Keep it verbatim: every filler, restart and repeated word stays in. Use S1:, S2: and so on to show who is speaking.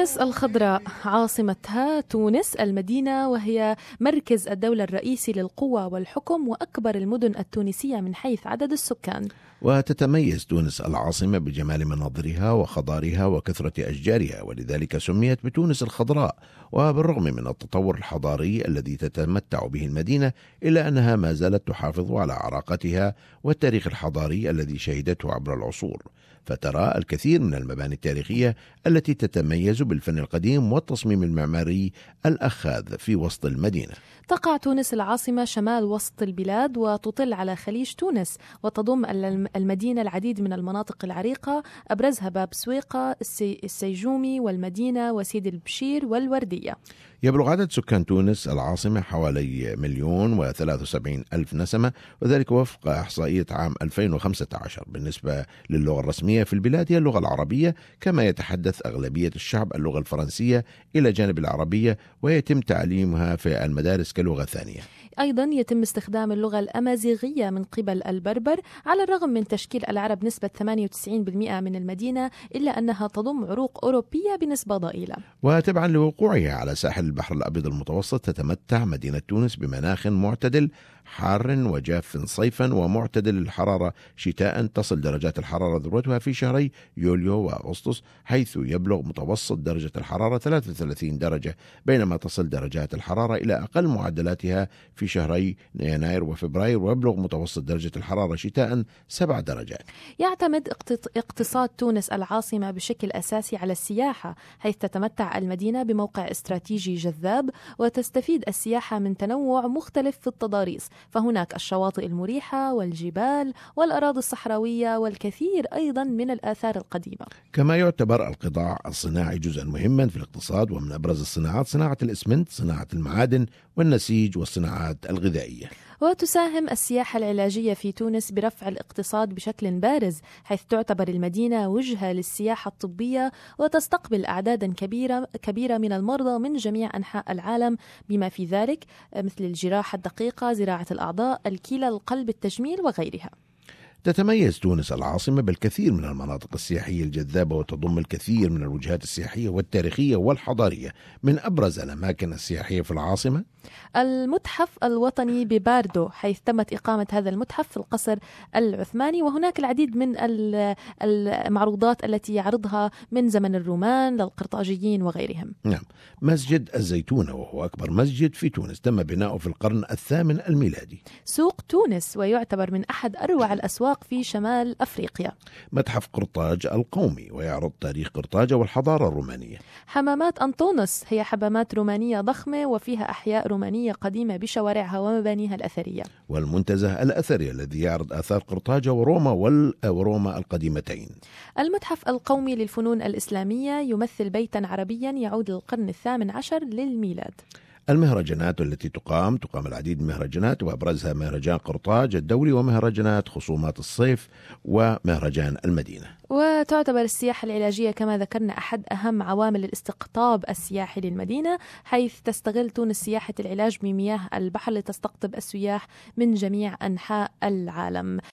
S1: تونس الخضراء عاصمتها تونس المدينة، وهي مركز الدولة الرئيسي للقوى والحكم وأكبر المدن التونسية من حيث عدد السكان.
S2: وتتميز تونس العاصمة بجمال مناظرها وخضارها وكثرة أشجارها، ولذلك سميت بتونس الخضراء. وبالرغم من التطور الحضاري الذي تتمتع به المدينة، إلا أنها ما زالت تحافظ على عراقتها والتاريخ الحضاري الذي شهدته عبر العصور، فترى الكثير من المباني التاريخية التي تتميز بالفن القديم والتصميم المعماري الأخاذ في وسط المدينة.
S1: تقع تونس العاصمة شمال وسط البلاد وتطل على خليج تونس، وتضم المدينة العديد من المناطق العريقة، أبرزها باب سويقة، السيجومي والمدينة وسيد البشير والوردية.
S2: يبلغ عدد سكان تونس العاصمة حوالي مليون وثلاثة وسبعين ألف نسمة، وذلك وفق إحصائية عام ألفين وخمسة عشر. بالنسبة للغة الرسمية في البلاد هي اللغة العربية، كما يتحدث أغلبية الشعب اللغة الفرنسية إلى جانب العربية، ويتم تعليمها في المدارس كلغة ثانية.
S1: أيضا يتم استخدام اللغة الأمازيغية من قبل البربر. على الرغم من تشكيل العرب نسبة ثمانية وتسعين بالمئة من المدينة، إلا أنها تضم عروق أوروبية بنسبة ضئيلة.
S2: وتبعا لوقوعها على ساحل البحر الأبيض المتوسط، تتمتع مدينة تونس بمناخ معتدل، حار وجاف صيفا ومعتدل الحرارة شتاء. تصل درجات الحرارة ذروتها في شهري يوليو وأغسطس، حيث يبلغ متوسط درجة الحرارة ثلاثة وثلاثين درجة، بينما تصل درجات الحرارة إلى أقل معدلاتها في شهري يناير وفبراير، ويبلغ متوسط درجة الحرارة شتاء سبع درجات.
S1: يعتمد اقتصاد تونس العاصمة بشكل أساسي على السياحة، حيث تتمتع المدينة بموقع استراتيجي جذاب، وتستفيد السياحة من تنوع مختلف في التضاريس، فهناك الشواطئ المريحة والجبال والأراضي الصحراوية والكثير أيضا من الآثار القديمة.
S2: كما يعتبر القطاع الصناعي جزءا مهما في الاقتصاد، ومن أبرز الصناعات صناعة الإسمنت، صناعة المعادن والنسيج والصناعات الغذائية.
S1: وتساهم السياحة العلاجية في تونس برفع الاقتصاد بشكل بارز، حيث تعتبر المدينة وجهة للسياحة الطبية، وتستقبل أعدادا كبيرة كبيرة من المرضى من جميع أنحاء العالم، بما في ذلك مثل الجراحة الدقيقة، زراعة الأعضاء، الكلى، القلب، التجميل وغيرها.
S2: تتميز تونس العاصمة بالكثير من المناطق السياحية الجذابة، وتضم الكثير من الوجهات السياحية والتاريخية والحضارية. من أبرز الأماكن السياحية في العاصمة
S1: المتحف الوطني بباردو، حيث تمت إقامة هذا المتحف في القصر العثماني، وهناك العديد من المعروضات التي يعرضها من زمن الرومان للقرطاجيين وغيرهم.
S2: نعم. مسجد الزيتونة، وهو أكبر مسجد في تونس، تم بناؤه في القرن الثامن الميلادي.
S1: سوق تونس، ويعتبر من أحد أروع الأسواق في شمال أفريقيا.
S2: متحف قرطاج القومي، ويعرض تاريخ قرطاج والحضارة الرومانية.
S1: حمامات أنطونس هي حمامات رومانية ضخمة، وفيها أحياء رومانية قديمة بشوارعها ومبانيها الأثرية.
S2: والمنتزه الأثري الذي يعرض آثار قرطاج وروما وروما القديمتين.
S1: المتحف القومي للفنون الإسلامية يمثل بيتا عربيا يعود للقرن الثامن عشر للميلاد.
S2: المهرجانات التي تقام تقام العديد من المهرجانات، وأبرزها مهرجان قرطاج الدولي، ومهرجانات خصومات الصيف، ومهرجان المدينة.
S1: وتعتبر السياحة العلاجية كما ذكرنا أحد أهم عوامل الاستقطاب السياحي للمدينة، حيث تستغل تونس سياحة العلاج بمياه البحر لتستقطب السياح من جميع أنحاء العالم.